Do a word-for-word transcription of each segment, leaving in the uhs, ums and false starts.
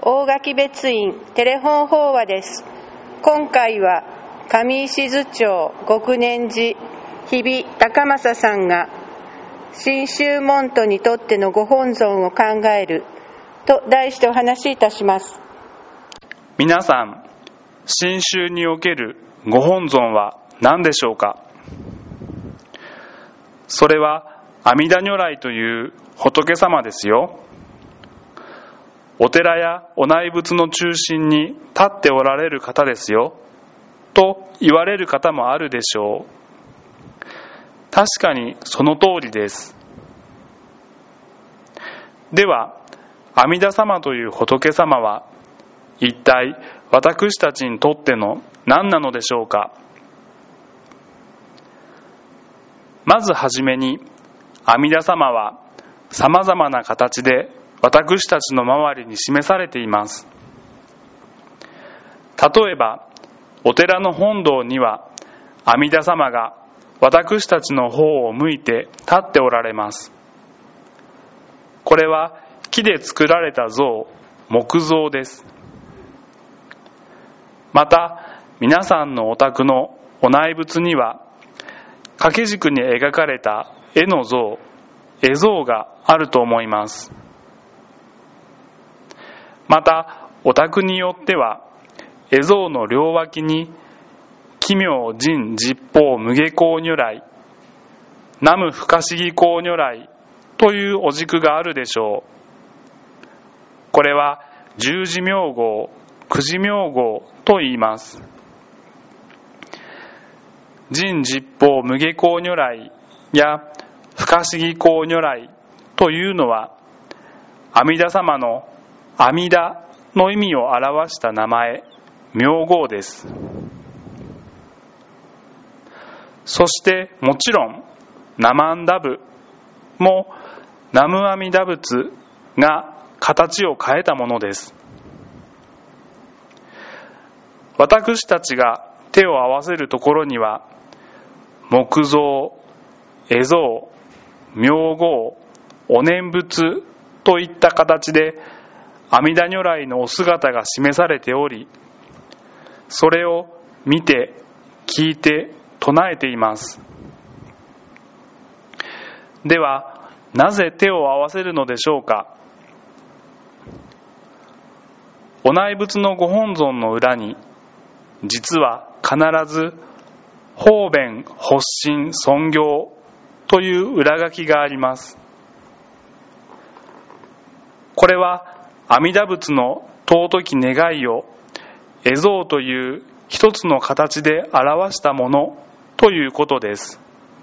大垣別院テレフォン法話です。今回は上石津町極念寺日比高正さんが信州門徒にとってのご本尊を考えると題してお話しいたします。 皆さん、信州におけるご本尊は何でしょうか？それは阿弥陀如来という仏様ですよ。お寺やお内仏の中心に立っておられる方ですよと言われる方もあるでしょう。確かにその通りです。では、阿弥陀様という仏様は一体私たちにとっての何なのでしょうか？まずはじめに、阿弥陀様はさまざまな形で私たちの周りに示されています。例えば、お寺の本堂には阿弥陀様が私たちの方を向いて立っておられます。これは木で作られた像、木像です。また、皆さんのお宅のお内仏には掛け軸に描かれた絵の像、絵像があると思います。また、お宅によっては絵像の両脇に奇妙人十方無下光如来、南無不可思議光如来というお軸があるでしょう。これは十字明号、九字明号と言います。人十方無下光如来や不可思議光如来というのは、阿弥陀様の阿弥陀の意味を表した名前、名号です。そしてもちろん、南無阿弥陀仏も南無阿弥陀仏が形を変えたものです。私たちが手を合わせるところには、木像、絵像、名号、お念仏といった形で阿弥陀如来のお姿が示されており、それを見て、聞いて、唱えています。では、なぜ手を合わせるのでしょうか？お内仏のご本尊の裏に、実は必ず方便発心尊行という裏書きがあります。これは阿弥陀仏の尊き願いを絵像という一つの形で表したものということです。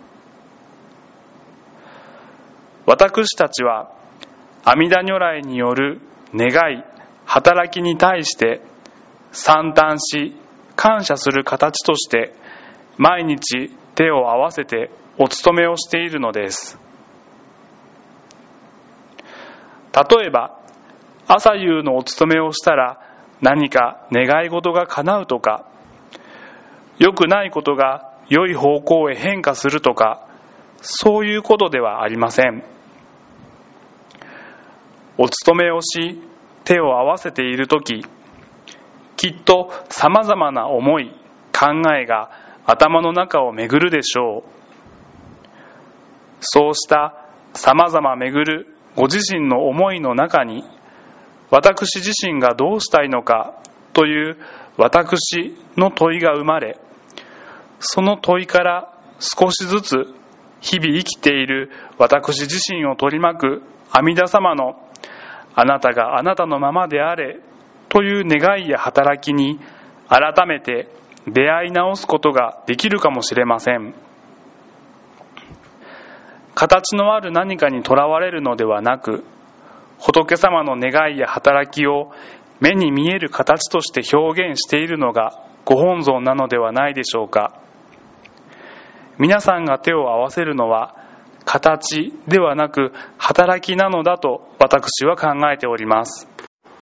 私たちは阿弥陀如来による願い、働きに対して賛嘆し感謝する形として毎日手を合わせてお勤めをしているのです。例えば、朝夕のお勤めをしたら何か願い事が叶うとか、良くないことが良い方向へ変化するとか、そういうことではありません。お勤めをし、手を合わせているとき、きっとさまざまな思い、考えが頭の中を巡るでしょう。そうしたさまざま巡るご自身の思いの中に、私自身がどうしたいのかという私の問いが生まれ、その問いから少しずつ日々生きている私自身を取り巻く阿弥陀様のあなたがあなたのままであれという願いや働きに改めて出会い直すことができるかもしれません。形のある何かにとらわれるのではなく、仏様の願いや働きを目に見える形として表現しているのがご本尊なのではないでしょうか。皆さんが手を合わせるのは形ではなく働きなのだと私は考えております。